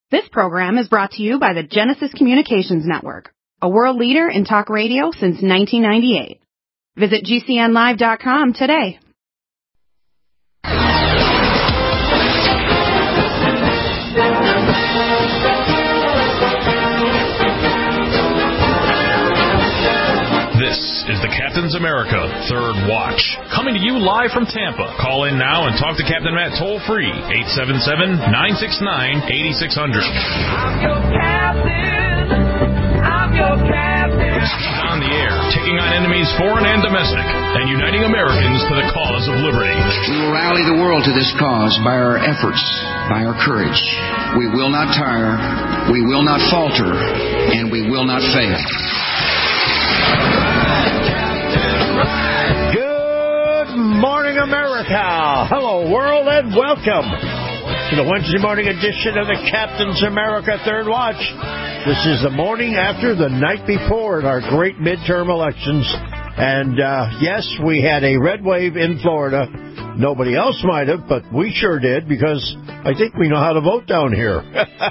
This program is brought to you by the Genesis Communications Network, a world leader in talk radio since 1998. Visit GCNlive.com today. This is the Captain's America Third Watch, coming to you live from Tampa. Call in now and talk to Captain Matt toll-free, 877-969-8600. I'm your captain. I'm your captain. He's on the air, taking on enemies foreign and domestic, and uniting Americans to the cause of liberty. We will rally the world to this cause by our efforts, by our courage. We will not tire, we will not falter, and we will not fail. Good morning, America. Hello, world, and welcome to the Wednesday morning edition of the Captain's America Third Watch. This is the morning after the night before in our great midterm elections. And, yes, we had a red wave in Florida. Nobody else might have, but we sure did, because I think we know how to vote down here.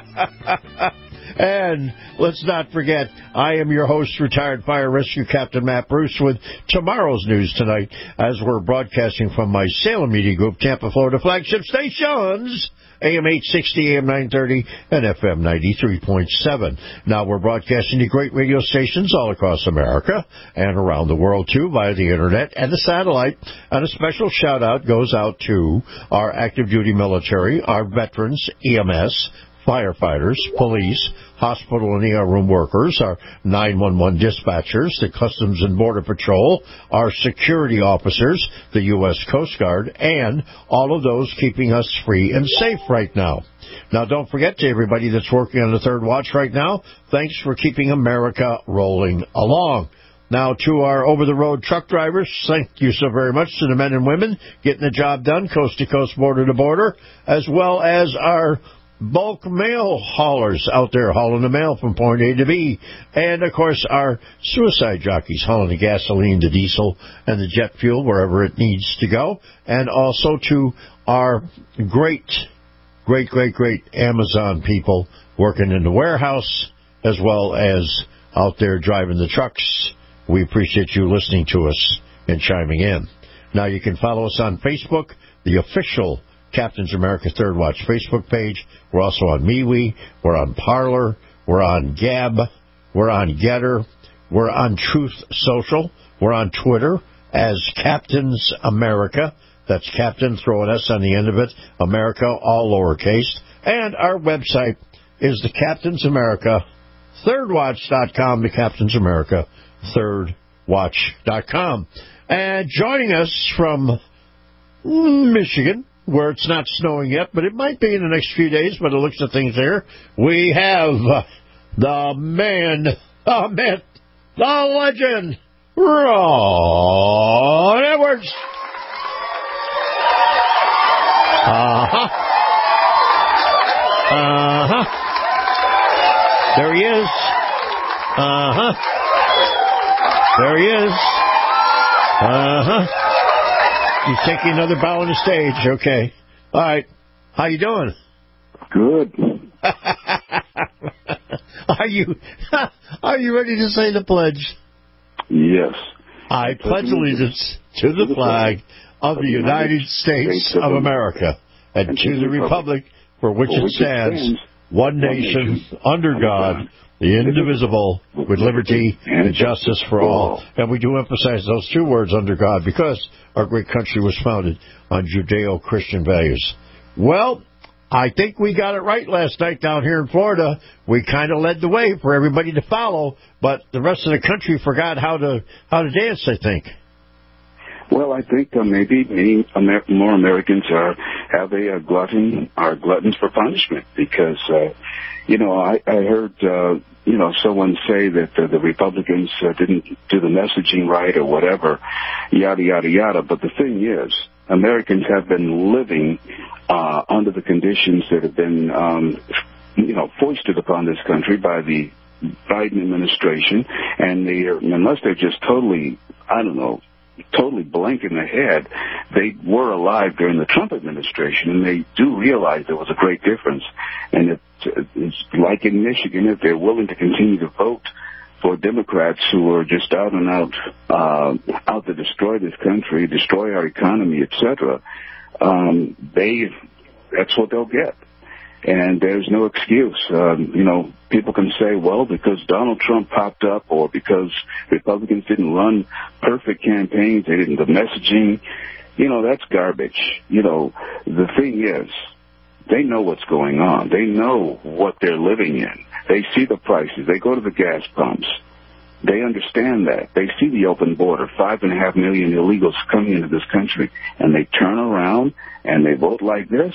And let's not forget, I am your host, retired fire rescue Captain Matt Bruce, with tomorrow's news tonight, as we're broadcasting from my Salem Media Group, Tampa, Florida flagship stations, AM 860, AM 930, and FM 93.7. Now we're broadcasting to great radio stations all across America and around the world, too, via the Internet and the satellite. And a special shout-out goes out to our active duty military, our veterans, EMS, firefighters, police, hospital and ER room workers, our 911 dispatchers, the Customs and Border Patrol, our security officers, the U.S. Coast Guard, and all of those keeping us free and safe right now. Now, don't forget, to everybody that's working on the Third Watch right now, thanks for keeping America rolling along. Now, to our over-the-road truck drivers, thank you so very much to the men and women getting the job done, coast to coast, border to border, as well as our bulk mail haulers out there hauling the mail from point A to B. And, of course, our suicide jockeys hauling the gasoline, the diesel, and the jet fuel wherever it needs to go. And also to our great Amazon people working in the warehouse, as well as out there driving the trucks. We appreciate you listening to us and chiming in. Now, you can follow us on Facebook, the official Captain's America Third Watch Facebook page. We're also on MeWe. We're on Parler. We're on Gab. We're on Getter. We're on Truth Social. We're on Twitter as Captain's America. That's Captain, throw an S on the end of it. America, all lowercase. And our website is the Captain's America ThirdWatch.com. The Captain's America ThirdWatch.com. And joining us from Michigan, where it's not snowing yet, but it might be in the next few days, but it looks at things here. We have the man, the myth, the legend, Ron Edwards. There he is. There he is. He's taking another bow on the stage. Okay. All right. How you doing? Good. Are you ready to say the pledge? Yes. I pledge allegiance to the flag of the United States of America and to the republic for which it stands, one nation, under God, the indivisible, with liberty and justice for all. And we do emphasize those two words, under God, because our great country was founded on Judeo-Christian values. Well, I think we got it right last night down here in Florida. We kind of led the way for everybody to follow, but the rest of the country forgot how to dance, I think. Well, I think maybe more Americans have a glutton, are gluttons for punishment, because I heard someone say that the Republicans didn't do the messaging right or whatever, yada yada yada. But the thing is, Americans have been living under the conditions that have been foisted upon this country by the Biden administration, and unless they're just totally blank in the head, they were alive during the Trump administration, and they do realize there was a great difference. And it's like in Michigan, if they're willing to continue to vote for Democrats who are just out and out to destroy this country, destroy our economy, etc., that's what they'll get. And there's no excuse. People can say, well, because Donald Trump popped up or because Republicans didn't run perfect campaigns, they didn't, the messaging, that's garbage. The thing is, they know what's going on. They know what they're living in. They see the prices. They go to the gas pumps. They understand that. They see the open border, 5.5 million illegals coming into this country, and they turn around and they vote like this.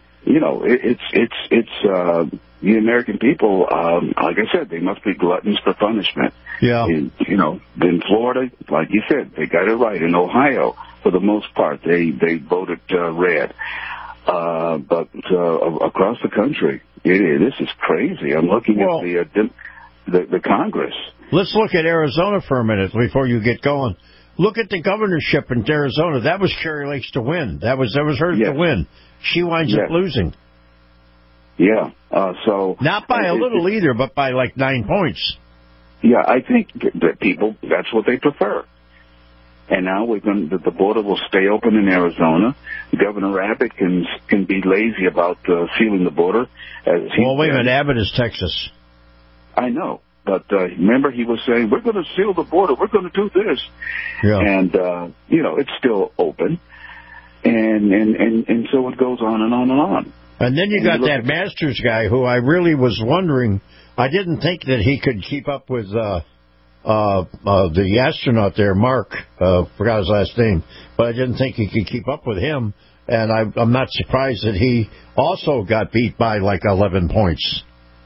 It's the American people, like I said, they must be gluttons for punishment. Yeah. In Florida, like you said, they got it right. In Ohio, for the most part, they voted red. But across the country, this is crazy. I'm looking at the Congress. Let's look at Arizona for a minute before you get going. Look at the governorship in Arizona. That was Kari Lake's to win. That was hers to win. She winds up losing. Yeah. So not by a little either, but by like 9 points. Yeah, I think that people, that's what they prefer. And now the border will stay open in Arizona. Governor Abbott can be lazy about sealing the border. Well, wait a minute. Abbott is Texas. I know. But remember, he was saying, we're going to seal the border. We're going to do this. Yeah. And, it's still open. And so it goes on and on and on. And then you got that Masters guy who I really was wondering. I didn't think that he could keep up with the astronaut there, Mark. Forgot his last name. But I didn't think he could keep up with him. And I'm not surprised that he also got beat by like 11 points.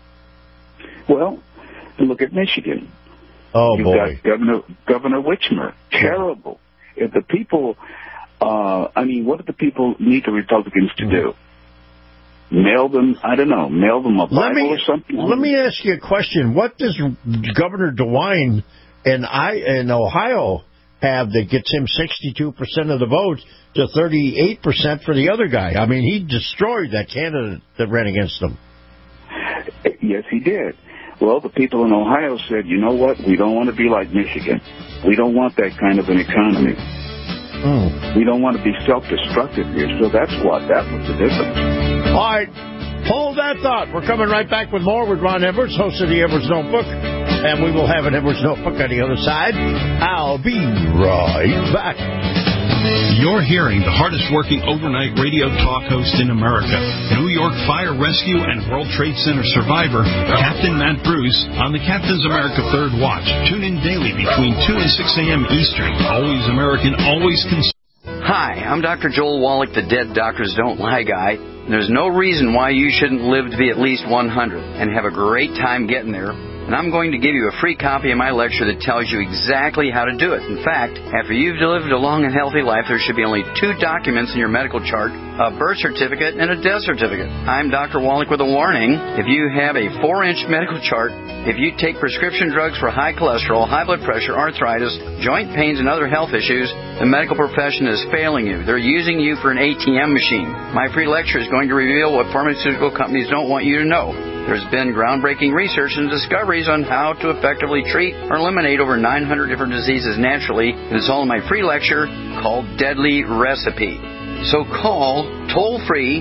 Well, look at Michigan. Oh, You've boy. Got Governor Whitmer. Terrible. If the people, what do the people need the Republicans to do? Mail them a Bible or something? Let me ask you a question. What does Governor DeWine in Ohio have that gets him 62% of the vote to 38% for the other guy? I mean, he destroyed that candidate that ran against him. Yes, he did. Well, the people in Ohio said, you know what? We don't want to be like Michigan. We don't want that kind of an economy. We don't want to be self-destructive here. So that was the difference. All right. Hold that thought. We're coming right back with more with Ron Edwards, host of the Edwards Notebook. And we will have an Edwards Notebook on the other side. I'll be right back. You're hearing the hardest-working overnight radio talk host in America, New York Fire Rescue and World Trade Center survivor, Captain Matt Bruce, on the Captain's America Third Watch. Tune in daily between 2 and 6 a.m. Eastern. Always American, always concerned. Hi, I'm Dr. Joel Wallach, the Dead Doctors Don't Lie guy. There's no reason why you shouldn't live to be at least 100 and have a great time getting there. And I'm going to give you a free copy of my lecture that tells you exactly how to do it. In fact, after you've lived a long and healthy life, there should be only 2 documents in your medical chart, a birth certificate and a death certificate. I'm Dr. Wallach with a warning. If you have a 4-inch medical chart, if you take prescription drugs for high cholesterol, high blood pressure, arthritis, joint pains, and other health issues, the medical profession is failing you. They're using you for an ATM machine. My free lecture is going to reveal what pharmaceutical companies don't want you to know. There's been groundbreaking research and discoveries on how to effectively treat or eliminate over 900 different diseases naturally. And it's all in my free lecture called Deadly Recipe. So call toll-free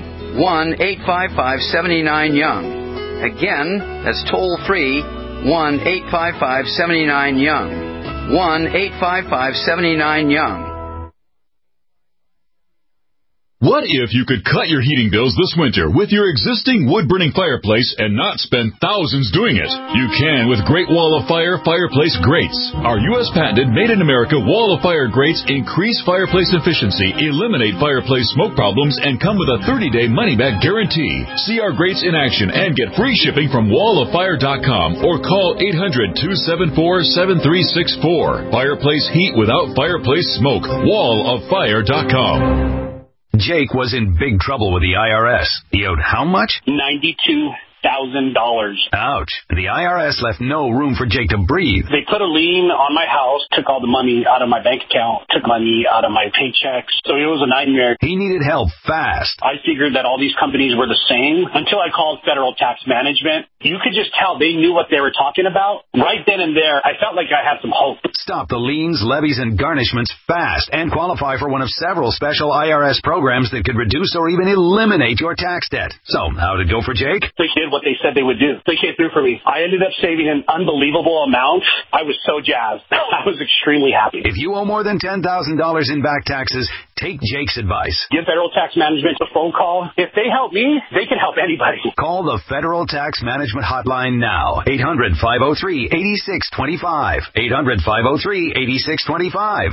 1-855-79-YOUNG. Again, that's toll-free 1-855-79-YOUNG. 1-855-79-YOUNG. What if you could cut your heating bills this winter with your existing wood-burning fireplace and not spend thousands doing it? You can with Great Wall of Fire fireplace grates. Our U.S. patented made-in-America Wall of Fire grates increase fireplace efficiency, eliminate fireplace smoke problems, and come with a 30-day money-back guarantee. See our grates in action and get free shipping from walloffire.com or call 800-274-7364. Fireplace heat without fireplace smoke. walloffire.com. Jake was in big trouble with the IRS. He owed how much? $92,000. Ouch. The IRS left no room for Jake to breathe. They put a lien on my house, took all the money out of my bank account, took money out of my paychecks. So it was a nightmare. He needed help fast. I figured that all these companies were the same until I called Federal Tax Management. you could just tell they knew what they were talking about. Right then and there, I felt like I had some hope. Stop the liens, levies, and garnishments fast and qualify for one of several special IRS programs that could reduce or even eliminate your tax debt. So, how'd it go for Jake? They did what they said they would do. They came through for me. I ended up saving an unbelievable amount. I was so jazzed. I was extremely happy. If you owe more than $10,000 in back taxes, take Jake's advice. Give Federal Tax Management a phone call. If they help me, they can help anybody. Call the Federal Tax Management Hotline now. 800-503-8625. 800-503-8625.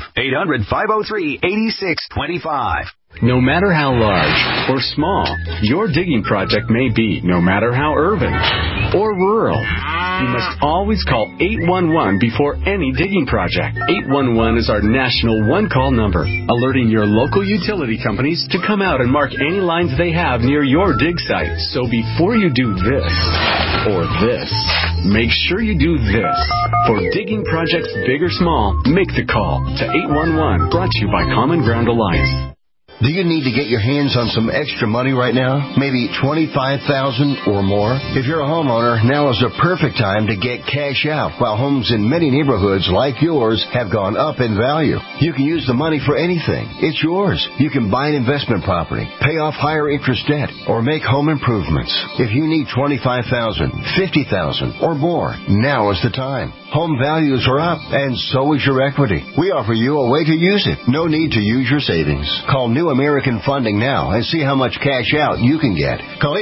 800-503-8625. No matter how large or small your digging project may be, no matter how urban or rural, you must always call 811 before any digging project. 811 is our national one-call number, alerting your local utility companies to come out and mark any lines they have near your dig site. So before you do this or this, make sure you do this. For digging projects big or small, make the call to 811, brought to you by Common Ground Alliance. Do you need to get your hands on some extra money right now? Maybe $25,000 or more? If you're a homeowner, now is the perfect time to get cash out while homes in many neighborhoods like yours have gone up in value. You can use the money for anything. It's yours. You can buy an investment property, pay off higher interest debt, or make home improvements. If you need $25,000, $50,000 or more, now is the time. Home values are up, and so is your equity. We offer you a way to use it. No need to use your savings. Call New American Funding now and see how much cash out you can get. Call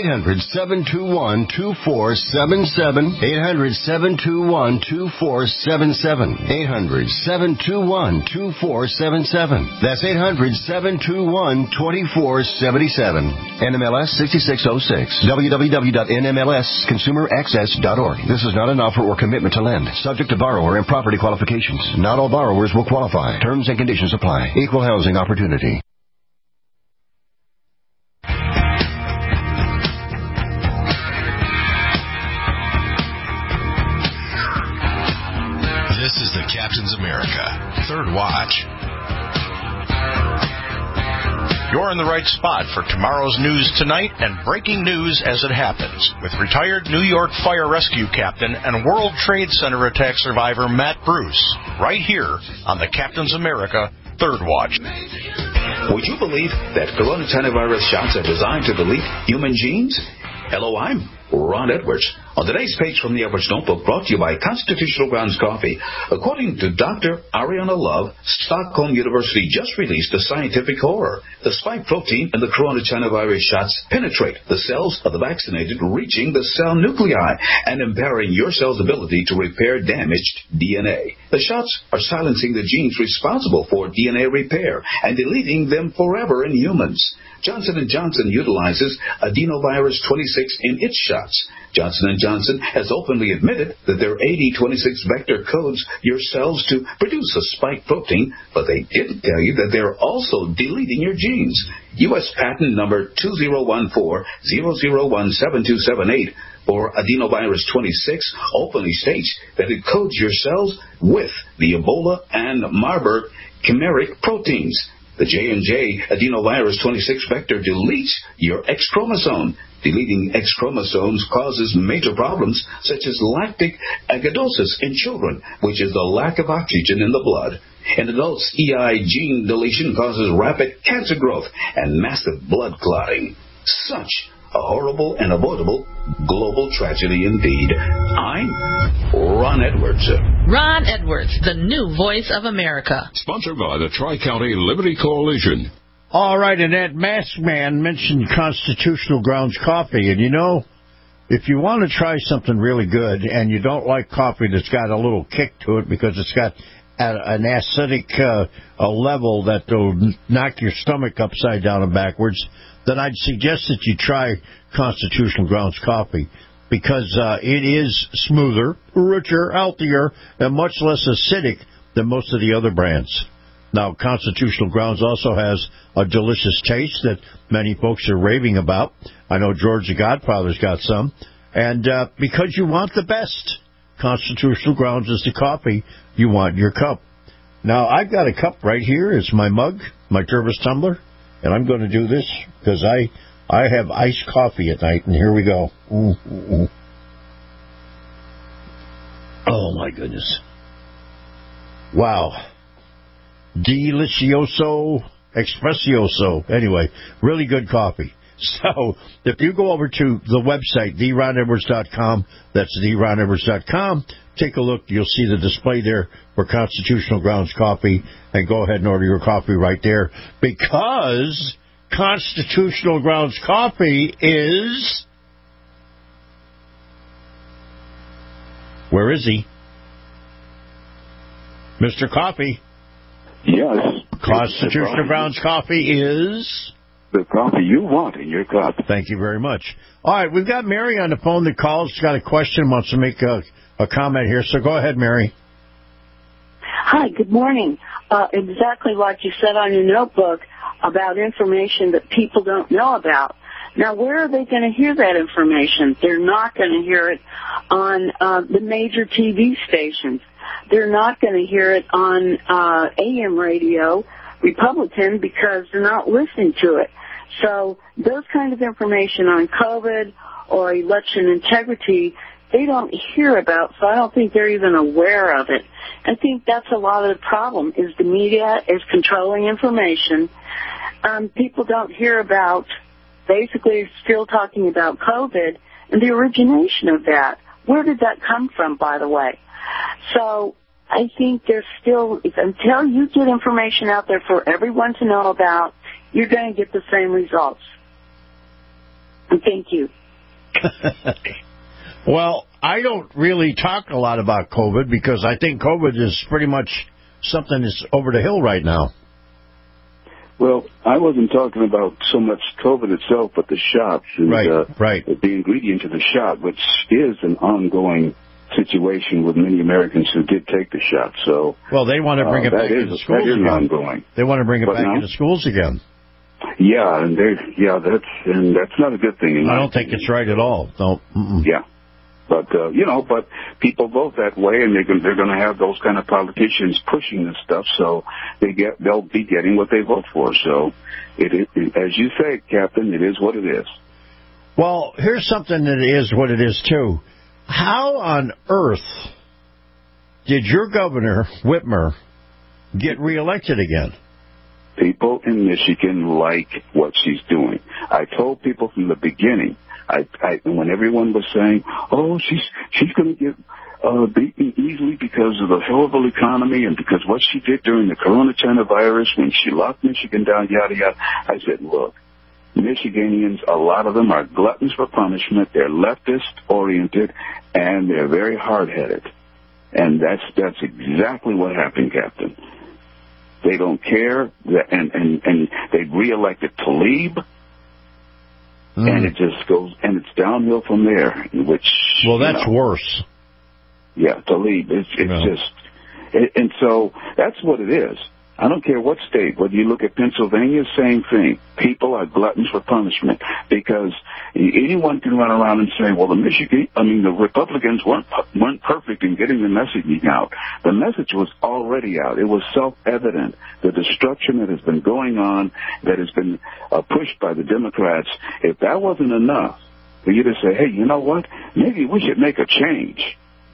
800-721-2477. 800-721-2477. 800-721-2477. That's 800-721-2477. NMLS 6606. www.nmlsconsumeraccess.org. This is not an offer or commitment to lend. Subject to borrower and property qualifications. Not all borrowers will qualify. Terms and conditions apply. Equal housing opportunity. This is the Captain's America Third Watch. You're in the right spot for tomorrow's news tonight and breaking news as it happens with retired New York Fire Rescue Captain and World Trade Center attack survivor Matt Bruce, right here on the Captain's America Third Watch. Would you believe that coronavirus shots are designed to delete human genes? Hello, I'm Ron Edwards. On today's page from the Edwards Notebook, brought to you by Constitutional Grounds Coffee. According to Dr. Ariana Love, Stockholm University just released a scientific horror. The spike protein in the coronavirus shots penetrate the cells of the vaccinated, reaching the cell nuclei and impairing your cell's ability to repair damaged DNA. The shots are silencing the genes responsible for DNA repair and deleting them forever in humans. Johnson & Johnson utilizes adenovirus 26 in its shots. Johnson & Johnson has openly admitted that their AD26 vector codes your cells to produce a spike protein, but they didn't tell you that they're also deleting your genes. U.S. patent number 2014-0017278 for adenovirus 26 openly states that it codes your cells with the Ebola and Marburg chimeric proteins. The J&J adenovirus 26 vector deletes your X chromosome. Deleting X chromosomes causes major problems such as lactic acidosis in children, which is the lack of oxygen in the blood. In adults, EI gene deletion causes rapid cancer growth and massive blood clotting. Such a horrible and avoidable global tragedy indeed. I'm Ron Edwards. Ron Edwards, the new voice of America. Sponsored by the Tri-County Liberty Coalition. All right, and that masked man mentioned Constitutional Grounds Coffee. And, you know, if you want to try something really good and you don't like coffee that's got a little kick to it because it's got an acidic level that will knock your stomach upside down and backwards, then I'd suggest that you try Constitutional Grounds Coffee because it is smoother, richer, healthier, and much less acidic than most of the other brands. Now, Constitutional Grounds also has a delicious taste that many folks are raving about. I know George the Godfather's got some. And because you want the best, Constitutional Grounds is the coffee you want in your cup. Now, I've got a cup right here. It's my mug, my Tervis tumbler. And I'm going to do this because I have iced coffee at night. And here we go. my goodness. Wow. Delicioso, expressioso. Anyway, really good coffee. So, if you go over to the website, theronedwards.com, that's theronedwards.com, take a look. You'll see the display there for Constitutional Grounds Coffee, and go ahead and order your coffee right there, because Constitutional Grounds Coffee is... Where is he? Mr. Coffee. Yes. Constitutional Grounds Coffee is... the coffee you want in your cup. Thank you very much. All right, we've got Mary on the phone that calls. She's got a question, wants to make a comment here. So go ahead, Mary. Hi, good morning. Exactly like you said on your notebook about information that people don't know about. Now, where are they going to hear that information? They're not going to hear it on the major TV stations. They're not going to hear it on AM radio, Republican, because they're not listening to it. So those kind of information on COVID or election integrity, they don't hear about, so I don't think they're even aware of it. I think that's a lot of the problem, is the media is controlling information. People don't hear about, basically still talking about COVID and the origination of that. Where did that come from, by the way? So I think there's still, until you get information out there for everyone to know about, you're going to get the same results. And thank you. Well, I don't really talk a lot about COVID because I think COVID is pretty much something that's over the hill right now. Well, I wasn't talking about so much COVID itself, but the shots and the ingredient to the shot, which is an ongoing situation with many Americans who did take the shot. So, well, they want to bring it back into schools again. Ongoing. They want to bring it back into schools again. Yeah, and that's not a good thing. I don't think it's right at all. No. Yeah, but but people vote that way, and they're going to have those kind of politicians pushing this stuff. So they'll be getting what they vote for. So it is, as you say, Captain, it is what it is. Well, here's something that is what it is too. How on earth did your governor, Whitmer, get reelected again? People in Michigan like what she's doing. I told people from the beginning, when everyone was saying, oh, she's going to get beaten easily because of the horrible economy and because what she did during the coronavirus when she locked Michigan down, yada, yada. I said, look, Michiganians, a lot of them are gluttons for punishment. They're leftist-oriented, and they're very hard-headed. And that's exactly what happened, Captain. They don't care, and they reelected Tlaib, and it just goes, and it's downhill from there. Well, that's worse. Yeah, Tlaib. And so that's what it is. I don't care what state, whether you look at Pennsylvania, same thing. People are gluttons for punishment because anyone can run around and say, well, the Republicans weren't perfect in getting the messaging out. The message was already out. It was self-evident. The destruction that has been going on, that has been pushed by the Democrats, if that wasn't enough for you to say, hey, you know what? Maybe we should make a change.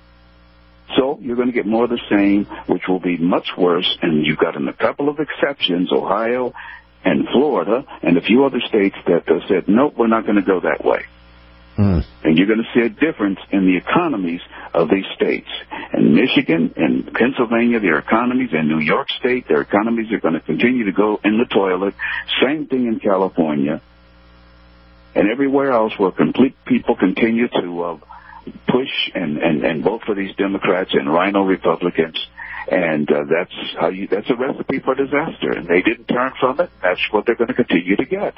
So you're going to get more of the same, which will be much worse. And you've got a couple of exceptions, Ohio and Florida and a few other states that said, nope, we're not going to go that way. And you're going to see a difference in the economies of these states. And Michigan and Pennsylvania, their economies, and New York State, their economies are going to continue to go in the toilet. Same thing in California. And everywhere else where people continue to push and vote for these Democrats and rhino Republicans, and that's a recipe for disaster. And they didn't turn from it. That's what they're going to continue to get.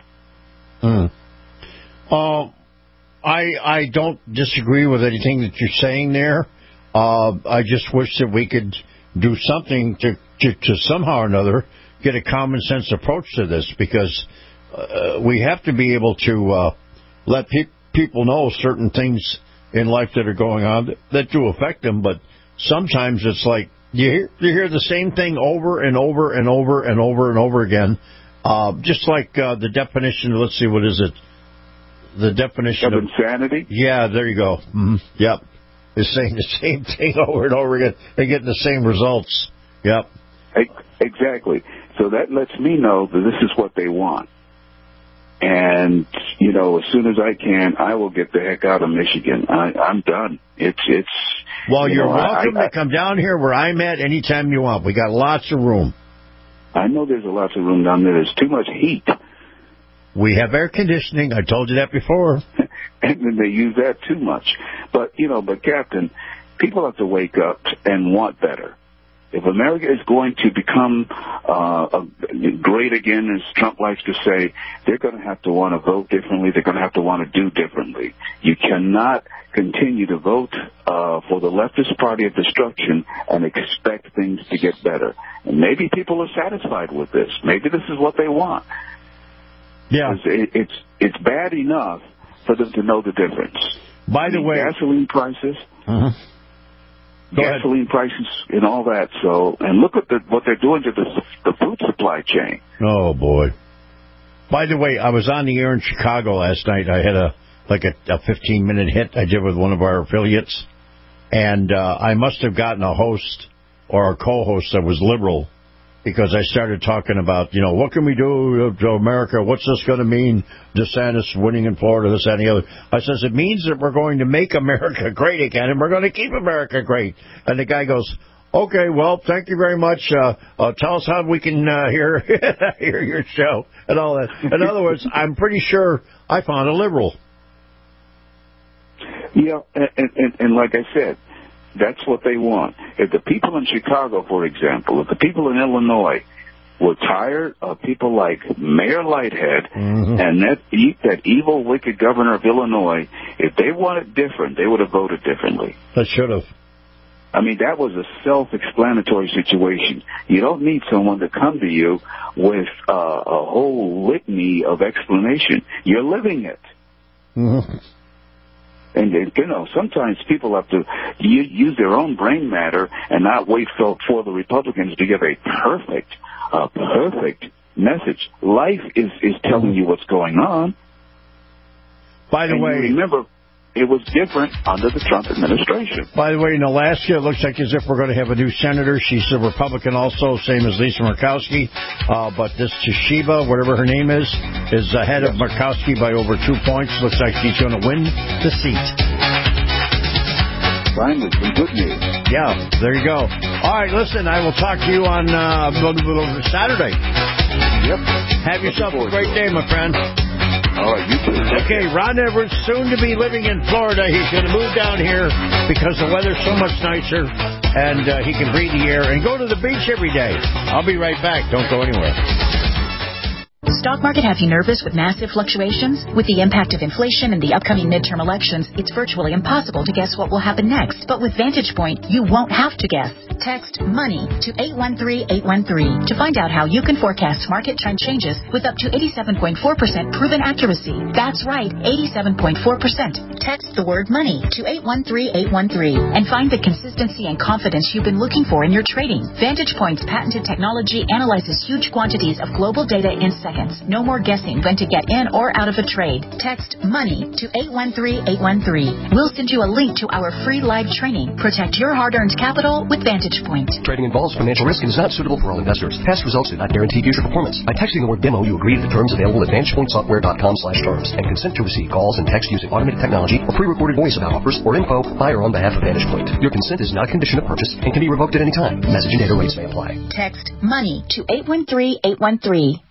I don't disagree with anything that you're saying there. I just wish that we could do something to somehow or another get a common sense approach to this, because we have to be able to let people know certain things in life that are going on that do affect them, but sometimes it's like you hear the same thing over and over and over and over and over again. Just like the definition, let's see, what is it? The definition of insanity? Yeah, there you go. Yep. is saying the same thing over and over again. They're getting the same results. Yep. Exactly. So that lets me know that this is what they want. And, you know, as soon as I can, I will get the heck out of Michigan. I'm done. Well, you're welcome to come down here where I'm at anytime you want. We got lots of room. I know there's lots of room down there. There's too much heat. We have air conditioning. I told you that before. And then they use that too much. But, Captain, people have to wake up and want better. If America is going to become great again, as Trump likes to say, they're going to have to want to vote differently. They're going to have to want to do differently. You cannot continue to vote for the leftist party of destruction and expect things to get better. And maybe people are satisfied with this. Maybe this is what they want. Yeah. It's bad enough for them to know the difference. By the way, gasoline prices. Uh-huh. Gasoline prices and all that. So, and look at what they're doing to the food supply chain. Oh boy! By the way, I was on the air in Chicago last night. I had a 15-minute hit I did with one of our affiliates, and I must have gotten a host or a co-host that was liberal, because I started talking about, what can we do to America? What's this going to mean? DeSantis winning in Florida, this, that, and the other. I says, it means that we're going to make America great again, and we're going to keep America great. And the guy goes, okay, well, thank you very much. Tell us how we can hear your show and all that. In other words, I'm pretty sure I found a liberal. Yeah, and like I said, that's what they want. If the people in Chicago, for example, if the people in Illinois were tired of people like Mayor Lighthead and that evil, wicked governor of Illinois, if they wanted different, they would have voted differently. They should have. I mean, that was a self-explanatory situation. You don't need someone to come to you with a whole litany of explanation. You're living it. Mm-hmm. And, sometimes people have to use their own brain matter and not wait for the Republicans to give a perfect message. Life is telling you what's going on. By the way, remember, it was different under the Trump administration. By the way, in Alaska, it looks like as if we're going to have a new senator. She's a Republican also, same as Lisa Murkowski. But this Toshiba, whatever her name is ahead of Murkowski by over 2 points. Looks like she's going to win the seat. Finally, some good news. Yeah, there you go. All right, listen, I will talk to you on Saturday. Yep. Have yourself a great day, my friend. All right, you too. Okay, Ron Edwards, soon to be living in Florida. He's going to move down here because the weather's so much nicer, and he can breathe the air and go to the beach every day. I'll be right back. Don't go anywhere. Stock market have you nervous with massive fluctuations? With the impact of inflation and the upcoming midterm elections, it's virtually impossible to guess what will happen next. But with Vantage Point, you won't have to guess. Text MONEY to 813-813 to find out how you can forecast market trend changes with up to 87.4% proven accuracy. That's right, 87.4%. Text the word MONEY to 813-813 and find the consistency and confidence you've been looking for in your trading. Vantage Point's patented technology analyzes huge quantities of global data in seconds. No more guessing when to get in or out of a trade. Text MONEY to 813-813. We'll send you a link to our free live training. Protect your hard-earned capital with Vantage Point. Trading involves financial risk and is not suitable for all investors. Past results do not guarantee future performance. By texting the word demo, you agree to the terms available at VantagePointSoftware.com/terms and consent to receive calls and text using automated technology or pre-recorded voice about offers or info by or on behalf of Vantage Point. Your consent is not a condition of purchase and can be revoked at any time. Message and data rates may apply. Text MONEY to 813-813.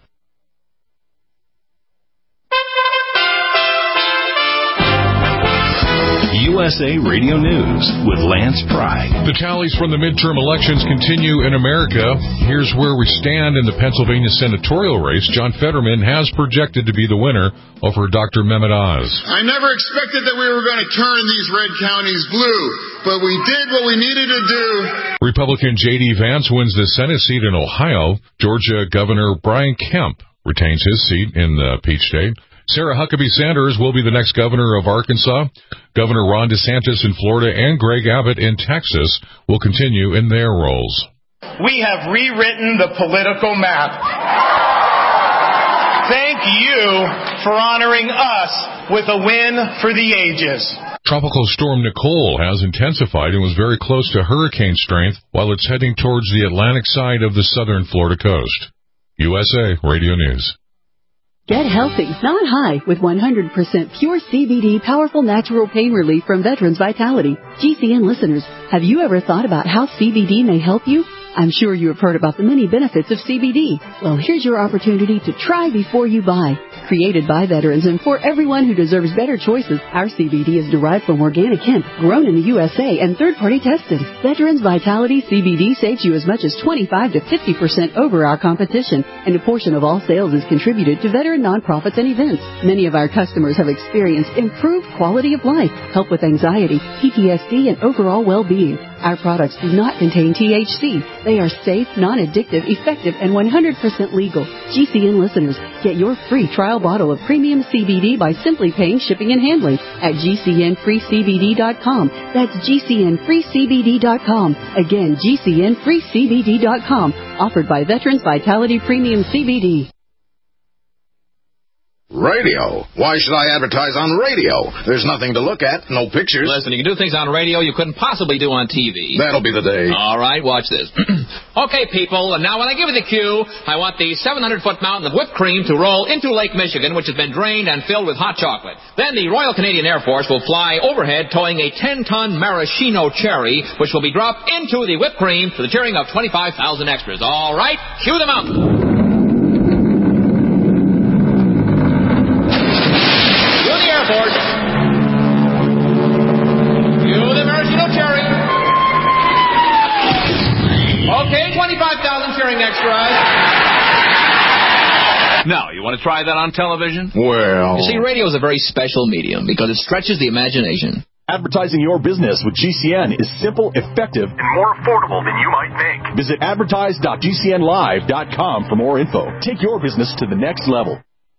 USA Radio News with Lance Pry. The tallies from the midterm elections continue in America. Here's where we stand in the Pennsylvania senatorial race. John Fetterman has projected to be the winner over Dr. Mehmet Oz. I never expected that we were going to turn these red counties blue, but we did what we needed to do. Republican J.D. Vance wins the Senate seat in Ohio. Georgia Governor Brian Kemp retains his seat in the Peach State. Sarah Huckabee Sanders will be the next governor of Arkansas. Governor Ron DeSantis in Florida and Greg Abbott in Texas will continue in their roles. We have rewritten the political map. Thank you for honoring us with a win for the ages. Tropical storm Nicole has intensified and was very close to hurricane strength while it's heading towards the Atlantic side of the southern Florida coast. USA Radio News. Get healthy, not high, with 100% pure CBD powerful natural pain relief from Veterans Vitality. GCN listeners, have you ever thought about how CBD may help you? I'm sure you have heard about the many benefits of CBD. Well, here's your opportunity to try before you buy. Created by veterans and for everyone who deserves better choices, our CBD is derived from organic hemp, grown in the USA, and third-party tested. Veterans Vitality CBD saves you as much as 25 to 50% over our competition, and a portion of all sales is contributed to veteran nonprofits and events. Many of our customers have experienced improved quality of life, help with anxiety, PTSD, and overall well-being. Our products do not contain THC. They are safe, non-addictive, effective, and 100% legal. GCN listeners, get your free trial bottle of premium CBD by simply paying shipping and handling at GCNFreeCBD.com. That's GCNFreeCBD.com. Again, GCNFreeCBD.com. Offered by Veterans Vitality Premium CBD. Radio. Why should I advertise on radio? There's nothing to look at, no pictures. Listen, you can do things on radio you couldn't possibly do on TV. That'll be the day. All right, watch this. Okay, people, and now when I give you the cue, I want the 700-foot mountain of whipped cream to roll into Lake Michigan, which has been drained and filled with hot chocolate. Then the Royal Canadian Air Force will fly overhead towing a 10-ton maraschino cherry, which will be dropped into the whipped cream to the cheering of 25,000 extras. All right, cue the mountain. Okay, 25,000 cheering extras. Now, you want to try that on television? Well... You see, radio is a very special medium because it stretches the imagination. Advertising your business with GCN is simple, effective, and more affordable than you might think. Visit advertise.gcnlive.com for more info. Take your business to the next level.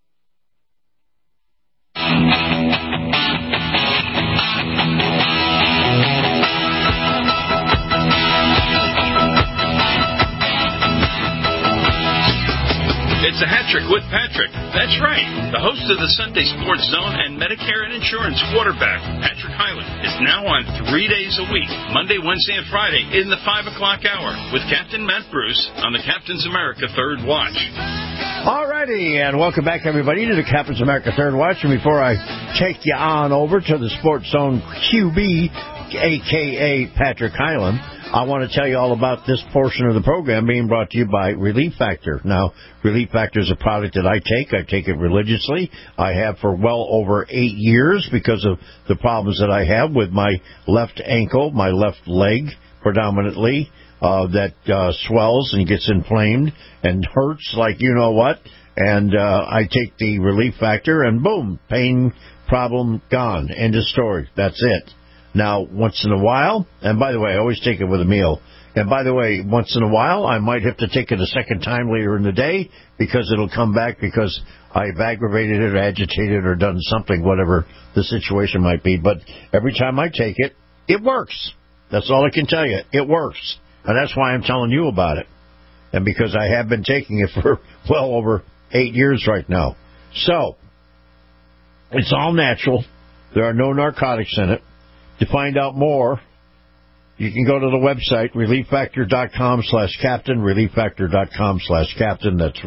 It's a hat trick with Patrick. That's right. The host of the Sunday Sports Zone and Medicare and Insurance quarterback, Patrick Hyland, is now on 3 days a week, Monday, Wednesday, and Friday in the 5 o'clock hour with Captain Matt Bruce on the Captain's America Third Watch. All righty, and welcome back, everybody, to the Captain's America Third Watch. And before I take you on over to the Sports Zone QB, a.k.a. Patrick Hyland, I want to tell you all about this portion of the program being brought to you by Relief Factor. Now, Relief Factor is a product that I take. I take it religiously. I have for well over 8 years because of the problems that I have with my left ankle, my left leg predominantly, that swells and gets inflamed and hurts like you know what. And I take the Relief Factor and boom, pain problem gone. End of story. That's it. Now, once in a while, and by the way, I always take it with a meal. And by the way, once in a while, I might have to take it a second time later in the day because it'll come back because I've aggravated it or agitated or done something, whatever the situation might be. But every time I take it, it works. That's all I can tell you. It works. And that's why I'm telling you about it. And because I have been taking it for well over 8 years right now. So, it's all natural. There are no narcotics in it. To find out more, you can go to the website, relieffactor.com/captain, relieffactor.com/captain. That's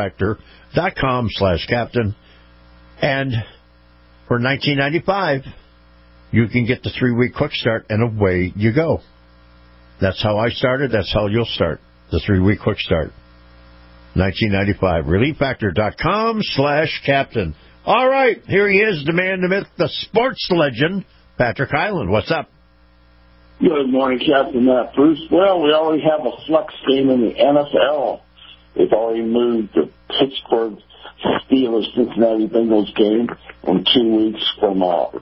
relieffactor.com/captain. And for $19.95, you can get the 3-week quick start, and away you go. That's how I started. That's how you'll start, the 3-week quick start. $19.95, relieffactor.com/captain. All right, here he is, the man, the myth, the sports legend, Patrick Hyland. What's up? Good morning, Captain Matt Bruce. Well, we already have a flex game in the NFL. They've already moved the Pittsburgh Steelers-Cincinnati Bengals game in 2 weeks from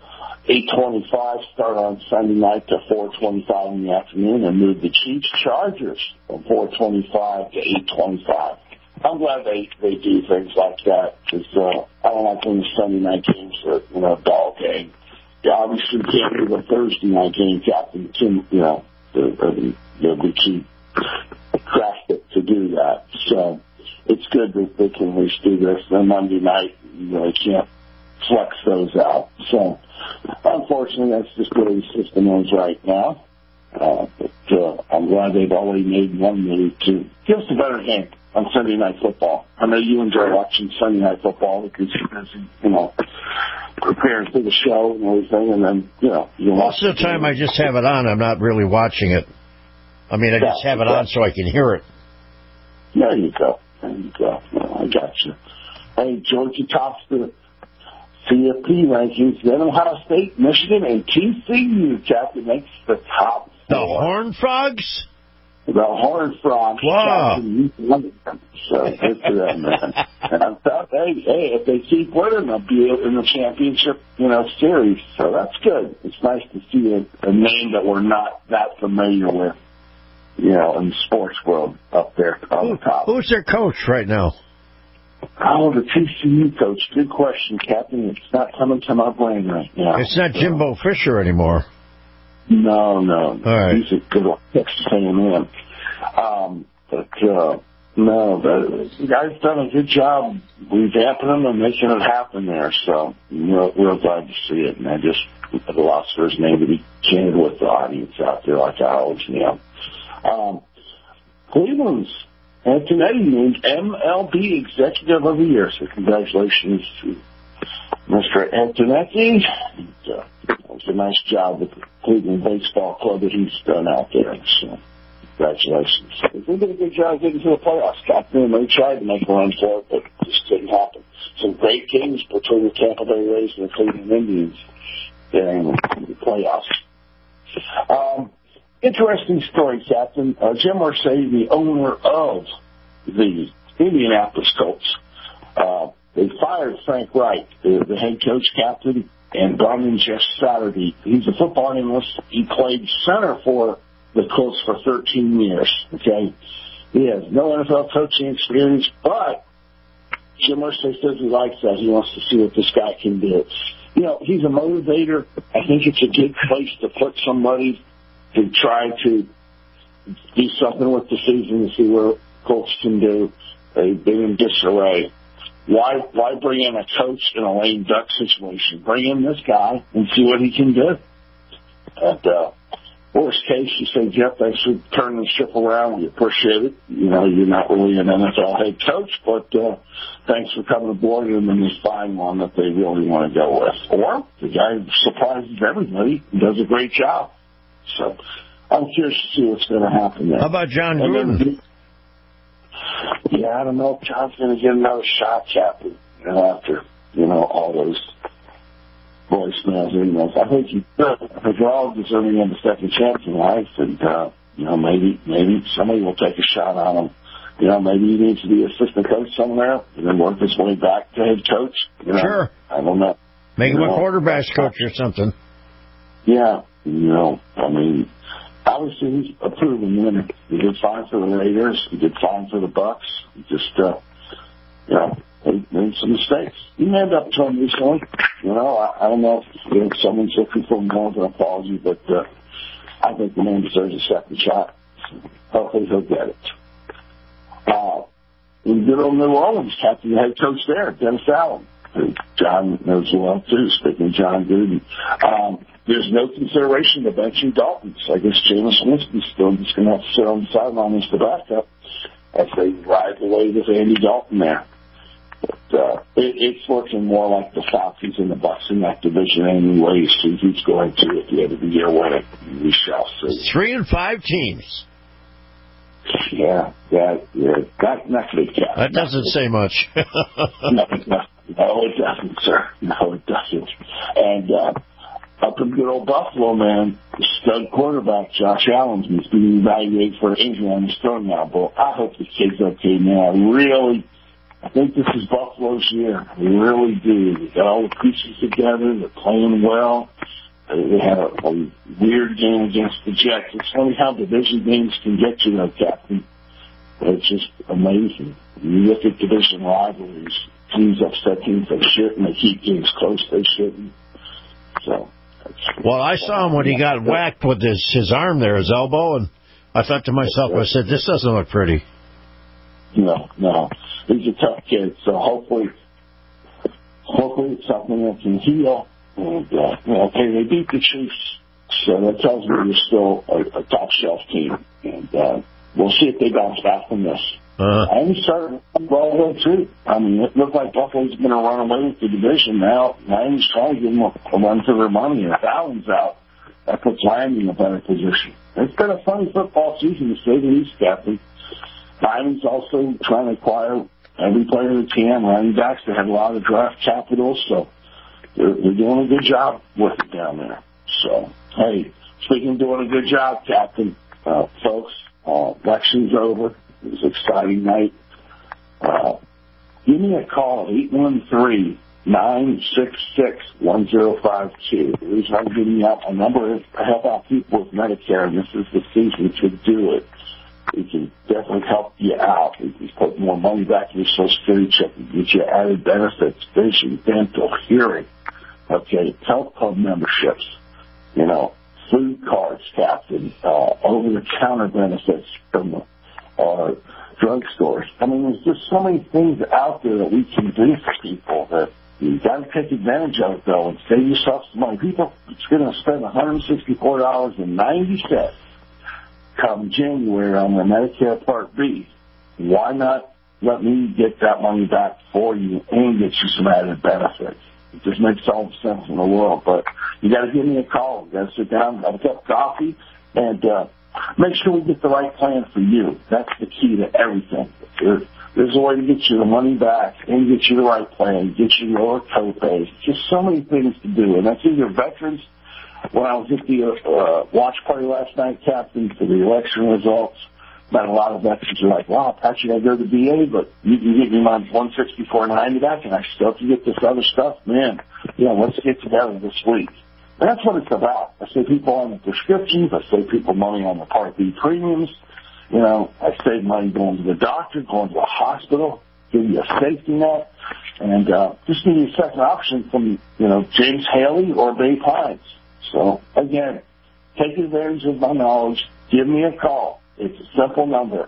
8:25 start on Sunday night to 4:25 in the afternoon, and moved the Chiefs-Chargers from 4:25 to 8:25. I'm glad they do things like that because I don't like when the Sunday night games are, dog game. Yeah, obviously you can't do the Thursday night game, Captain. They'll be too drastic to do that. So it's good that they can at least do this. Then Monday night, they can't flex those out. So Unfortunately, that's just the way the system is right now. But I'm glad they've already made one move to give us a better game on Sunday Night Football. I know you enjoy watching Sunday Night Football because you're busy, preparing for the show and everything, and then, most of the time I just have it on. I'm not really watching it. I mean, I just have it on so I can hear it. There you go. I got you. Hey, Georgia tops the CFP rankings. Then Ohio State, Michigan, and TCU, Captain, makes the top 4. The Horned Frogs? The Horned Frogs. Wow. So good for them, man. And I thought, hey, if they keep winning, they'll be in the championship, series. So that's good. It's nice to see a name that we're not that familiar with, in the sports world up there on the top. Who's their coach right now? Oh, the TCU coach. Good question, Captain. It's not coming to my brain right now. It's not Jimbo Fisher anymore. No. All right. He's a good old Texas A&M. The guy's done a good job revamping them and making it happen there. So real glad to see it. And I just lost for his name to be candid with the audience out there like I always am. Cleveland's Antonetti named MLB Executive of the Year. So congratulations to Mr. Antonetti. It was a nice job with the Cleveland Baseball Club that he's done out there. So congratulations. They did a good job getting to the playoffs, Captain. They tried to make a run for it, but it just didn't happen. Some great games between the Tampa Bay Rays and the Cleveland Indians in the playoffs. Interesting story, Captain. Jim Irsay, the owner of the Indianapolis Colts, they fired Frank Reich, the head coach, captain, and brought in Jeff Saturday. He's a football analyst. He played center for the Colts for 13 years. Okay, he has no NFL coaching experience, but Jim Irsay says he likes that. He wants to see what this guy can do. He's a motivator. I think it's a good place to put somebody to try to do something with the season and see what Colts can do. They've been in disarray. Why bring in a coach in a lame duck situation? Bring in this guy and see what he can do. And worst case, you say, Jeff, thanks for turning the ship around. We appreciate it. You're not really an NFL head coach, but thanks for coming aboard, and then they find one that they really want to go with. Or the guy surprises everybody and does a great job. So I'm curious to see what's going to happen there. How about John Gruden? I don't know if John's going to get another shot, Captain, after, all those voicemails, emails. I think he could. I think we're all deserving of a second chance in life, and, maybe somebody will take a shot on him. Maybe he needs to be assistant coach somewhere and then work his way back to head coach. Sure. I don't know. Make him a quarterback's coach or something. Yeah. Obviously he's a proven winner. He did fine for the Raiders. He did fine for the Bucks. He just, he made some mistakes. He made up to him recently. I don't know if someone's looking for more of an apology, but I think the man deserves a second shot. Hopefully he'll get it. In good old New Orleans, Captain, the head coach there, Dennis Allen, who John knows well too, speaking of John Gruden. There's no consideration of benching Dalton. So I guess Jameis Winston's still just going to have to sit on the sideline as the backup as they ride the wave of Andy Dalton there. But it's looking more like the Falcons and the Bucs in that division anyway. See who's going to at the end of the year win it. We shall see. 3-5 teams. Yeah. Not big cap. That doesn't say much. No, it doesn't, sir. No, it doesn't. And up in good old Buffalo, man, the stud quarterback, Josh Allen, he's being evaluated for an injury on his throat now. But I hope the kid's okay, man. I think this is Buffalo's year. We really do. They got all the pieces together. They're playing well. They had a weird game against the Jets. It's funny how division games can get you, though, Captain. It's just amazing. You look at division rivalries, teams upset teams they shouldn't. They keep games close they shouldn't. So. Well, I saw him when he got whacked with his arm there, his elbow, and I thought to myself, I said, this doesn't look pretty. No. He's a tough kid, so hopefully it's something that can heal And, okay, they beat the Chiefs, so that tells me they're still a top-shelf team. And we'll see if they bounce back from this. And he started well there, too. I mean, it looked like Buffalo's going to run away with the division. Now Miami's trying to give them a run for their money. And if Allen's out, that puts Miami in a better position. It's been a funny football season, to say the least, Captain. Miami's also trying to acquire every player they can, running backs. They have a lot of draft capital, so they're doing a good job with it down there. So, hey, speaking of doing a good job, Captain, folks, election's over. It was an exciting night. Give me a call at 813-966-1052. The reason I'm giving you out my number is to help out people with Medicare, and this is the season to do it. We can definitely help you out. We can put more money back in your Social Security check. We can get you added benefits, vision, dental, hearing, okay, health club memberships, food cards, Captain, over-the-counter benefits from our drugstores. I mean, there's just so many things out there that we can do for people that you got to take advantage of it, though, and save yourself some money. People are going to spend $164.90 come January on their Medicare Part B. Why not let me get that money back for you and get you some added benefits? It just makes all the sense in the world. But you got to give me a call. You got to sit down, have a cup of coffee, and make sure we get the right plan for you. That's the key to everything. There's a way to get you the money back and get you the right plan, get you lower co-pays. Just so many things to do. And that's either veterans. When I was at the watch party last night, Captain, for the election results, met a lot of veterans who are like, wow, Patrick, I go to the VA, but you can get me my $164.90 back, and I still can get this other stuff. Man, let's get together this week. And that's what it's about. I save people on the prescriptions. I save people money on the Part B premiums. I save money going to the doctor, going to the hospital, give you a safety net, and just give you a second option from, James Haley or Bay Pines. So, again, take advantage of my knowledge. Give me a call. It's a simple number,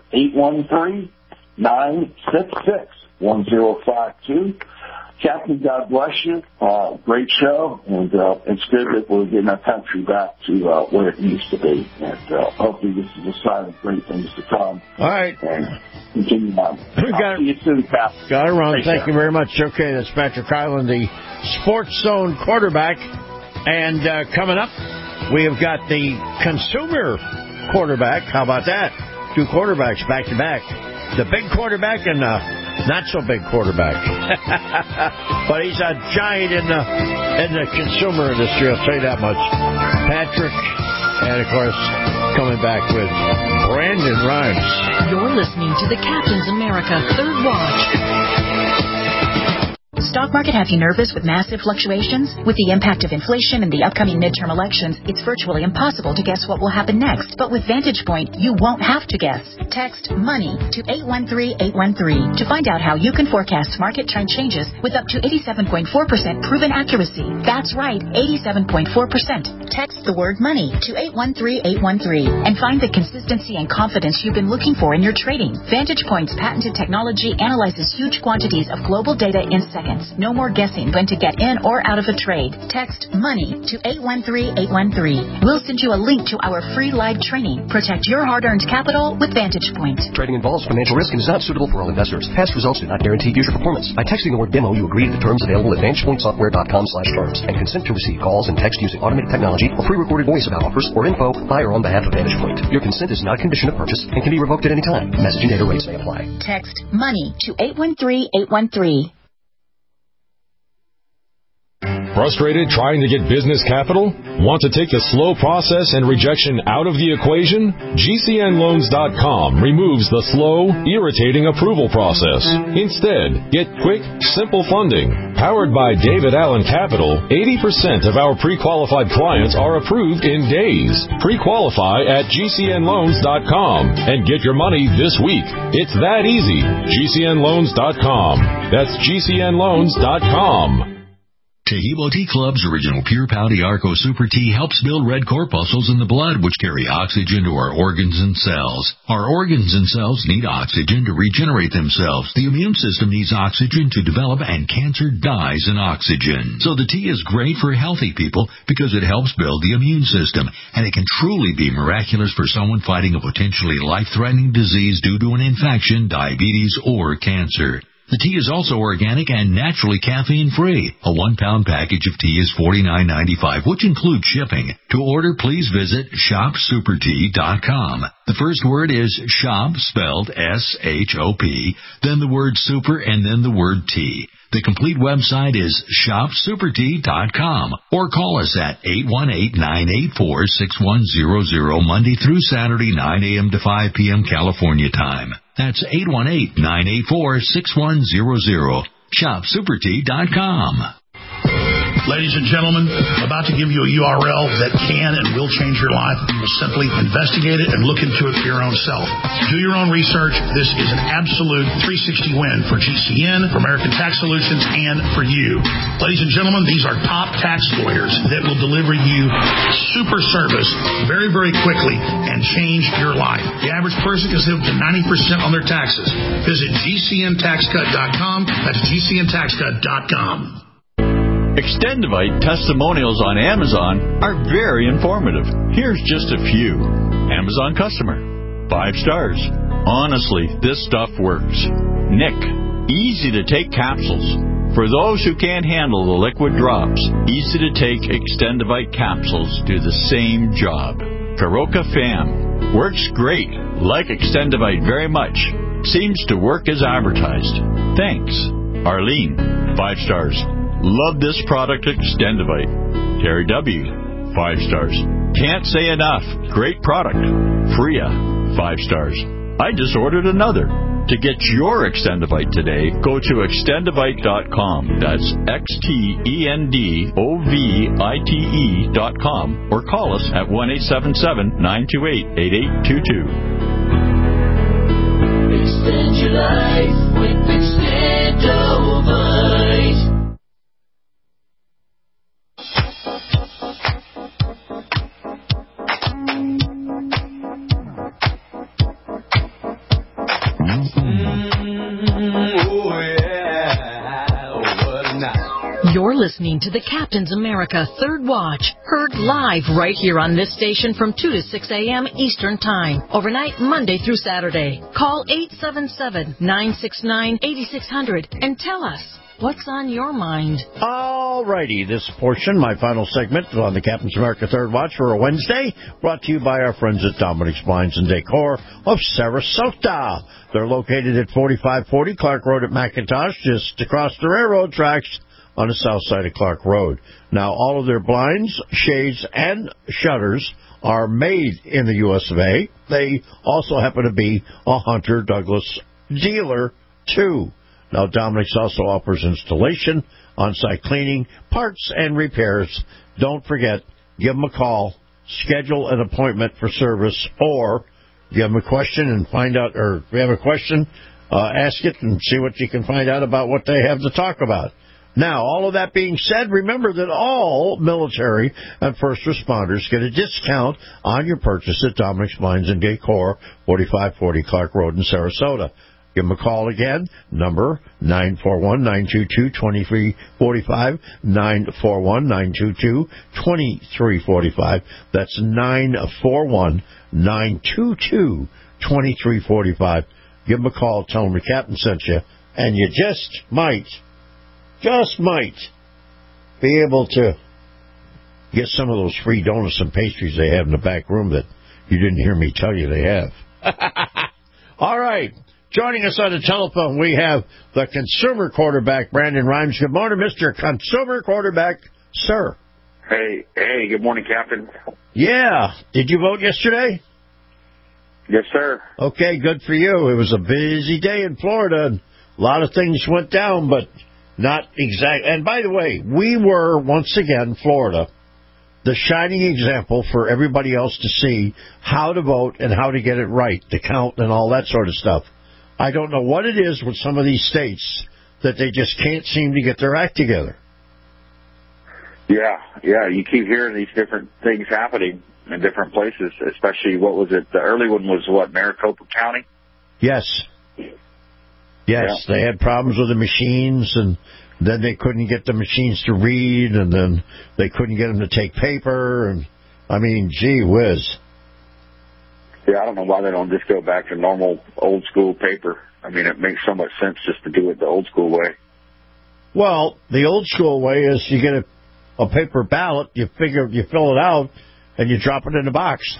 813-966-1052. Captain, God bless you. Great show, and it's good that we're getting our country back to where it needs to be. And hopefully this is a sign of great things to come. All right. And continue on. See you soon, Captain. Got it, Ron. Thank you very much. Okay, that's Patrick Hyland, the Sports Zone quarterback. And coming up, we have got the consumer quarterback. How about that? 2 quarterbacks back-to-back. The big quarterback and the not-so-big quarterback. But he's a giant in the consumer industry, I'll tell you that much. Patrick, and, of course, coming back with Brandon Rhymes. You're listening to the Captain's America Third Watch. Stock market have you nervous with massive fluctuations? With the impact of inflation and the upcoming midterm elections, it's virtually impossible to guess what will happen next. But with Vantage Point, you won't have to guess. Text MONEY to 813-813 to find out how you can forecast market trend changes with up to 87.4% proven accuracy. That's right, 87.4%. Text the word MONEY to 813-813 and find the consistency and confidence you've been looking for in your trading. Vantage Point's patented technology analyzes huge quantities of global data in seconds. No more guessing when to get in or out of a trade. Text MONEY to 813-813. We'll send you a link to our free live training. Protect your hard-earned capital with Vantage Point. Trading involves financial risk and is not suitable for all investors. Past results do not guarantee future performance. By texting the word demo, you agree to the terms available at VantagePointSoftware.com/terms and consent to receive calls and text using automated technology or pre-recorded voice about offers or info by or on behalf of Vantage Point. Your consent is not a condition of purchase and can be revoked at any time. Message and data rates may apply. Text MONEY to 813-813. Frustrated trying to get business capital? Want to take the slow process and rejection out of the equation? GCNLoans.com removes the slow, irritating approval process. Instead, get quick, simple funding. Powered by David Allen Capital, 80% of our pre-qualified clients are approved in days. Pre-qualify at GCNLoans.com and get your money this week. It's that easy. GCNLoans.com. That's GCNLoans.com. Tahibo Tea Club's original Pure Pouty Arco Super Tea helps build red corpuscles in the blood, which carry oxygen to our organs and cells. Our organs and cells need oxygen to regenerate themselves. The immune system needs oxygen to develop, and cancer dies in oxygen. So the tea is great for healthy people because it helps build the immune system, and it can truly be miraculous for someone fighting a potentially life-threatening disease due to an infection, diabetes, or cancer. The tea is also organic and naturally caffeine-free. A 1-pound package of tea is $49.95, which includes shipping. To order, please visit shopsupertea.com. The first word is shop, spelled S-H-O-P, then the word super, and then the word tea. The complete website is shopsupertea.com, or call us at 818-984-6100 Monday through Saturday, 9 a.m. to 5 p.m. California time. That's 818-984-6100. shopsupertea.com. Ladies and gentlemen, I'm about to give you a URL that can and will change your life. You will simply investigate it and look into it for your own self. Do your own research. This is an absolute 360 win for GCN, for American Tax Solutions, and for you. Ladies and gentlemen, these are top tax lawyers that will deliver you super service very, very quickly and change your life. The average person can save up to 90% on their taxes. Visit GCNTaxCut.com. That's GCNTaxCut.com. Extendivite testimonials on Amazon are very informative. Here's just a few. Amazon customer. 5 stars. Honestly, this stuff works. Nick. Easy to take capsules. For those who can't handle the liquid drops, easy to take Extendivite capsules do the same job. Karoka Fam. Works great. Like Extendivite very much. Seems to work as advertised. Thanks. Arlene. 5 stars. Love this product, Extendivite. Terry W. 5 stars. Can't say enough. Great product. Freya. 5 stars. I just ordered another. To get your Extendivite today, go to extendivite.com. That's XTENDOVITE.com, or call us at 1-877-928-8822. Extend your life with Extendovite. You're listening to the Captain's America Third Watch, heard live right here on this station from 2 to 6 a.m. Eastern Time, overnight Monday through Saturday. Call 877-969-8600 and tell us what's on your mind. All righty, this portion, my final segment on the Captain's America Third Watch for a Wednesday, brought to you by our friends at Dominic's Blinds and Decor of Sarasota. They're located at 4540 Clark Road at McIntosh, just across the railroad tracks on the south side of Clark Road. Now, all of their blinds, shades, and shutters are made in the U.S. of A. They also happen to be a Hunter Douglas dealer, too. Now, Dominic's also offers installation, on-site cleaning, parts, and repairs. Don't forget, give them a call, schedule an appointment for service, or if you have a question and find out, or if you have a question, ask it and see what you can find out about what they have to talk about. Now, all of that being said, remember that all military and first responders get a discount on your purchase at Dominic's Blinds and Decor, 4540 Clark Road in Sarasota. Give them a call again, number 941-922-2345, 941-922-2345. That's 941-922-2345. Give them a call, tell them the captain sent you, and you just might be able to get some of those free donuts and pastries they have in the back room that you didn't hear me tell you they have. All right. Joining us on the telephone, we have the consumer quarterback, Brandon Rhymes. Good morning, Mr. Consumer Quarterback, sir. Hey, good morning, Captain. Yeah. Did you vote yesterday? Yes, sir. Okay, good for you. It was a busy day in Florida, and a lot of things went down, but not exact. And by the way, we were, once again, Florida, the shining example for everybody else to see how to vote and how to get it right, the count and all that sort of stuff. I don't know what it is with some of these states that they just can't seem to get their act together. Yeah. You keep hearing these different things happening in different places, especially, what was it? The early one was, Maricopa County? Yes. Yes, They had problems with the machines, and then they couldn't get the machines to read, and then they couldn't get them to take paper, and, I mean, gee whiz. Yeah, I don't know why they don't just go back to normal old-school paper. I mean, it makes so much sense just to do it the old-school way. Well, the old-school way is you get a paper ballot, you fill it out, and you drop it in a box.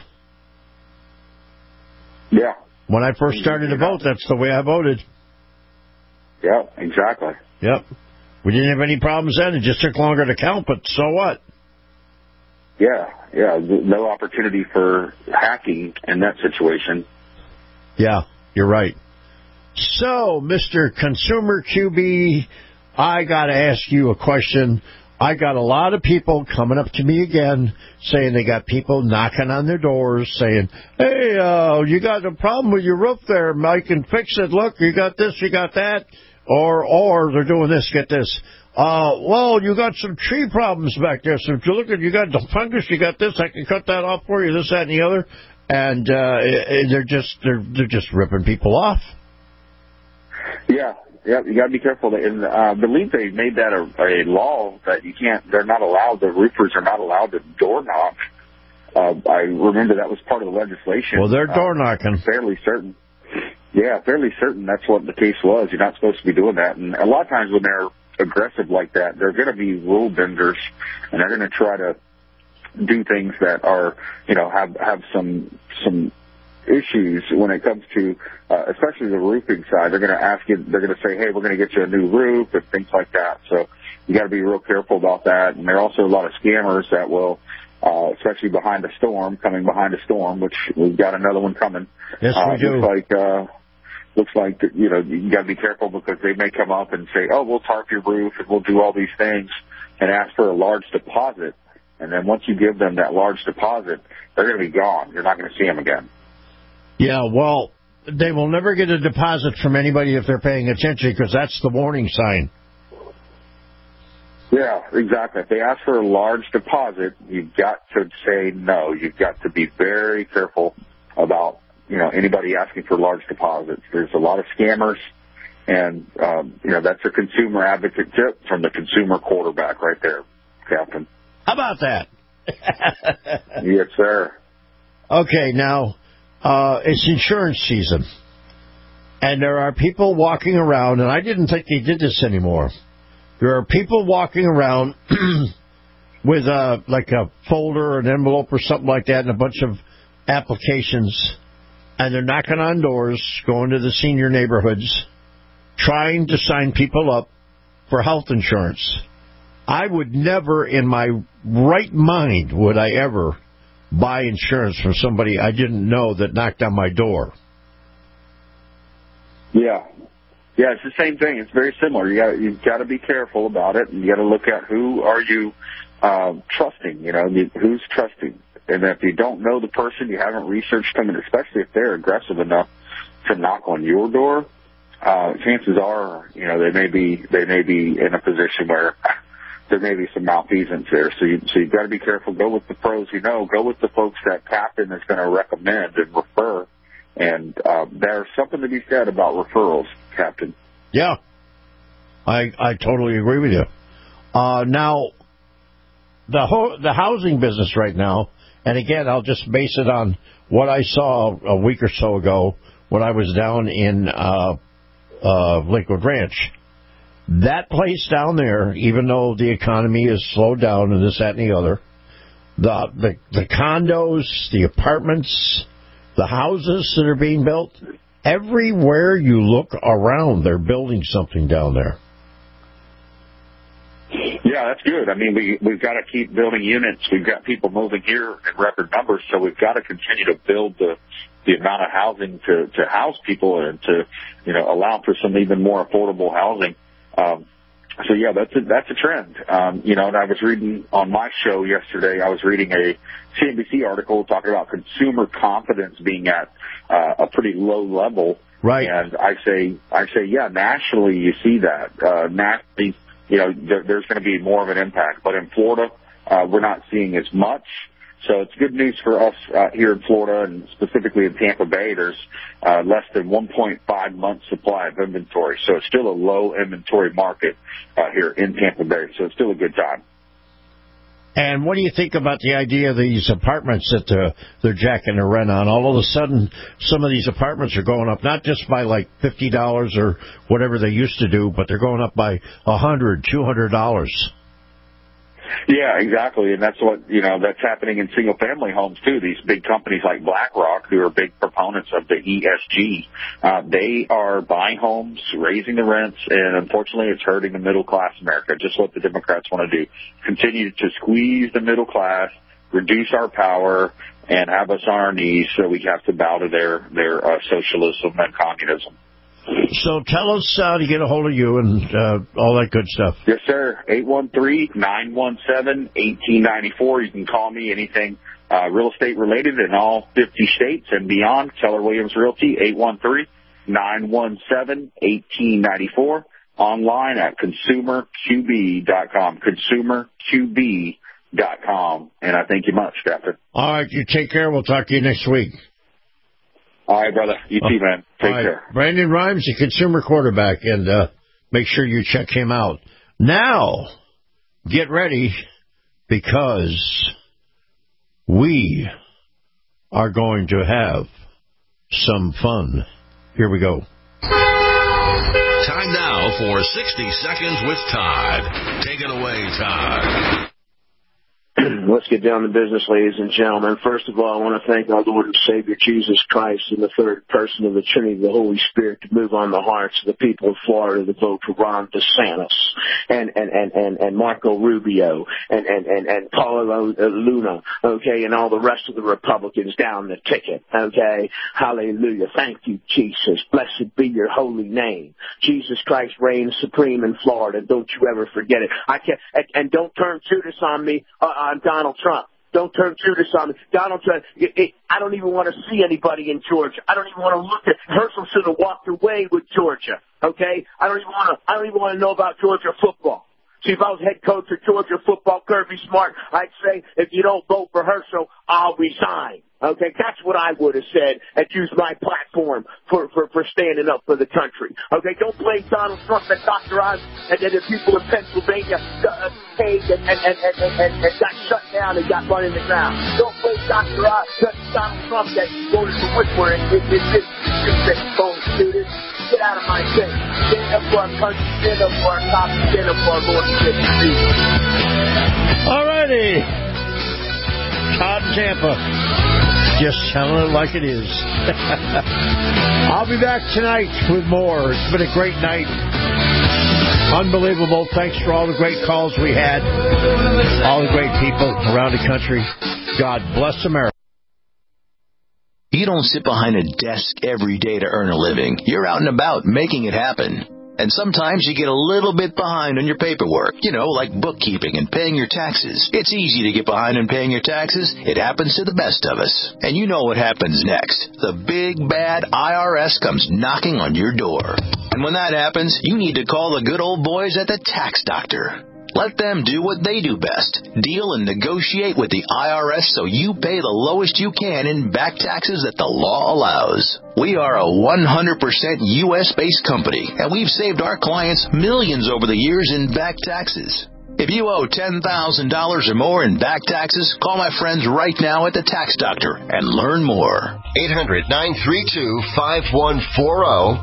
Yeah. When I first started to vote, that's the way I voted. Yeah, exactly. Yep. We didn't have any problems then. It just took longer to count, but so what? Yeah. No opportunity for hacking in that situation. Yeah, you're right. So, Mr. Consumer QB, I got to ask you a question. I got a lot of people coming up to me again saying they got people knocking on their doors saying, hey, you got a problem with your roof there. I can fix it. Look, you got this, you got that. Or they're doing this, get this. Well, you got some tree problems back there. So if you look at, you got the fungus, you got this, I can cut that off for you, this, that, and the other. And they're just ripping people off. Yeah, you got to be careful. And I believe they made that a law that you can't. They're not allowed. The roofers are not allowed to door knock. I remember that was part of the legislation. Well, they're door knocking. Fairly certain. Yeah, fairly certain that's what the case was. You're not supposed to be doing that. And a lot of times when they're aggressive like that, they're going to be rule benders, and they're going to try to do things that are, have some issues when it comes to, especially the roofing side. They're going to ask you, they're going to say, hey, we're going to get you a new roof and things like that. So you got to be real careful about that. And there are also a lot of scammers that will, especially coming behind a storm, which we've got another one coming. Yes, we do. Looks like, you got to be careful because they may come up and say, oh, we'll tarp your roof and we'll do all these things and ask for a large deposit. And then once you give them that large deposit, they're going to be gone. You're not going to see them again. Yeah, well, they will never get a deposit from anybody if they're paying attention because that's the warning sign. Yeah, exactly. If they ask for a large deposit, you've got to say no. You've got to be very careful about, anybody asking for large deposits. There's a lot of scammers, and, that's a consumer advocate tip from the consumer quarterback right there, Captain. How about that? Yes, sir. Okay, now, it's insurance season, and there are people walking around, and I didn't think they did this anymore. There are people walking around with a folder or an envelope or something like that and a bunch of applications, and they're knocking on doors, going to the senior neighborhoods, trying to sign people up for health insurance. I would never in my right mind would I ever buy insurance from somebody I didn't know that knocked on my door. Yeah, it's the same thing. It's very similar. You've got to be careful about it, and you got to look at who are you trusting. Who's trusting. And if you don't know the person, you haven't researched them, and especially if they're aggressive enough to knock on your door, chances are, they may be in a position where there may be some malfeasance there. So you've got to be careful. Go with the pros. Go with the folks that Captain is going to recommend and refer. And there's something to be said about referrals, Captain. Yeah, I totally agree with you. Now, the housing business right now, and again, I'll just base it on what I saw a week or so ago when I was down in Lakewood Ranch. That place down there, even though the economy is slowed down and this, that, and the other, the condos, the apartments, the houses that are being built, everywhere you look around, they're building something down there. Yeah, that's good. I mean, we've got to keep building units. We've got people moving here in record numbers, so we've got to continue to build the amount of housing to house people and to, allow for some even more affordable housing. So yeah, that's a trend. And I was reading on my show yesterday, I was reading a CNBC article talking about consumer confidence being at a pretty low level. Right. And I say, yeah, nationally you see that. Nationally, there's going to be more of an impact. But in Florida, we're not seeing as much. So it's good news for us here in Florida, and specifically in Tampa Bay. There's less than 1.5 months supply of inventory. So it's still a low inventory market here in Tampa Bay. So it's still a good time. And what do you think about the idea of these apartments that they're jacking the rent on? All of a sudden, some of these apartments are going up, not just by like $50 or whatever they used to do, but they're going up by $100, $200. Yeah, exactly. And that's what, that's happening in single-family homes, too. These big companies like BlackRock, who are big proponents of the ESG, they are buying homes, raising the rents, and unfortunately it's hurting the middle-class America, just what the Democrats want to do. Continue to squeeze the middle class, reduce our power, and have us on our knees so we have to bow to their socialism and communism. So tell us how to get a hold of you and all that good stuff. Yes, sir. 813-917-1894. You can call me anything real estate related in all 50 states and beyond. Keller Williams Realty, 813-917-1894. Online at consumerqb.com. Consumerqb.com. And I thank you much, Captain. All right. You take care. We'll talk to you next week. All right, brother. You too, man. Take care. Brandon Rhymes, the consumer quarterback, and make sure you check him out. Now, get ready, because we are going to have some fun. Here we go. Time now for 60 Seconds with Todd. Take it away, Todd. Let's get down to business, ladies and gentlemen. First of all, I want to thank our Lord and Savior Jesus Christ and the third person of the Trinity, the Holy Spirit, to move on the hearts of the people of Florida to vote for Ron DeSantis and Marco Rubio and Paula Luna, okay, and all the rest of the Republicans down the ticket, okay? Hallelujah. Thank you, Jesus. Blessed be your holy name. Jesus Christ reigns supreme in Florida. Don't you ever forget it. And don't turn Judas on me. On Donald Trump. Don't turn Judas on me. Donald Trump, I don't even want to see anybody in Georgia. I don't even want to look at Herschel should have walked away with Georgia. Okay? I don't even want to know about Georgia football. See, if I was head coach of Georgia football, Kirby Smart, I'd say, if you don't vote for Herschel, I'll resign. Okay, that's what I would have said and used my platform for standing up for the country. Okay, don't blame Donald Trump and Dr. Oz and then the people in Pennsylvania paid and got shut down and got run in the ground. Don't blame Dr. Oz, Donald Trump that voted for Whitmer and did this phone students. Get out of my face. Stand up for our country, stand up for our cops, stand up for our Lord and Savior Jesus. All righty. Todd in Tampa. Just telling it like it is. I'll be back tonight with more. It's been a great night. Unbelievable. Thanks for all the great calls we had. All the great people around the country. God bless America. You don't sit behind a desk every day to earn a living. You're out and about making it happen. And sometimes you get a little bit behind on your paperwork, like bookkeeping and paying your taxes. It's easy to get behind on paying your taxes. It happens to the best of us. And you know what happens next. The big, bad IRS comes knocking on your door. And when that happens, you need to call the good old boys at the Tax Doctor. Let them do what they do best. Deal and negotiate with the IRS so you pay the lowest you can in back taxes that the law allows. We are a 100% U.S.-based company, and we've saved our clients millions over the years in back taxes. If you owe $10,000 or more in back taxes, call my friends right now at the Tax Doctor and learn more. 800-932-5140.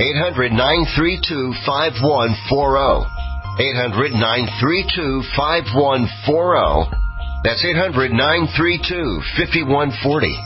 800-932-5140. 800-932-5140. That's 800-932-5140.